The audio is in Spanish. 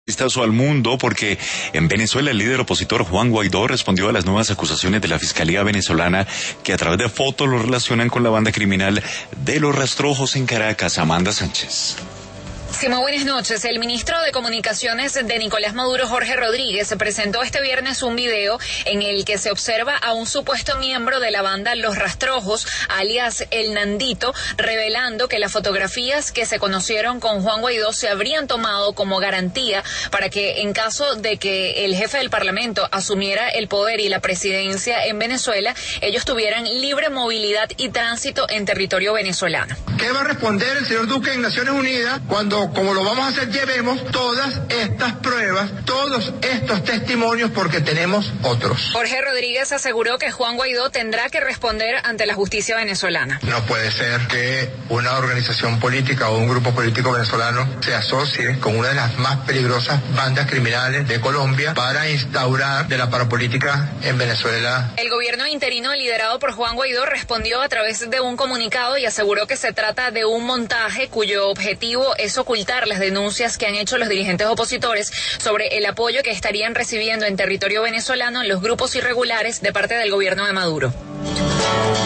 Vistazo al mundo, porque en Venezuela el líder opositor Juan Guaidó respondió a las nuevas acusaciones de la Fiscalía venezolana que a través de fotos lo relacionan con la banda criminal de Los Rastrojos en Caracas. Amanda Sánchez. Sí, muy buenas noches. El ministro de Comunicaciones de Nicolás Maduro, Jorge Rodríguez, presentó este viernes un video en el que se observa a un supuesto miembro de la banda Los Rastrojos, alias El Nandito, revelando que las fotografías que se conocieron con Juan Guaidó se habrían tomado como garantía para que, en caso de que el jefe del Parlamento asumiera el poder y la presidencia en Venezuela, ellos tuvieran libre movilidad y tránsito en territorio venezolano. ¿Qué va a responder el señor Duque en Naciones Unidas cuando, como lo vamos a hacer, llevemos todas estas pruebas, todos estos testimonios, porque tenemos otros? Jorge Rodríguez aseguró que Juan Guaidó tendrá que responder ante la justicia venezolana. No puede ser que una organización política o un grupo político venezolano se asocie con una de las más peligrosas bandas criminales de Colombia para instaurar de la parapolítica en Venezuela. El gobierno interino liderado por Juan Guaidó respondió a través de un comunicado y aseguró que se trata de un montaje cuyo objetivo es ocultar las denuncias que han hecho los dirigentes opositores sobre el apoyo que estarían recibiendo en territorio venezolano los grupos irregulares de parte del gobierno de Maduro.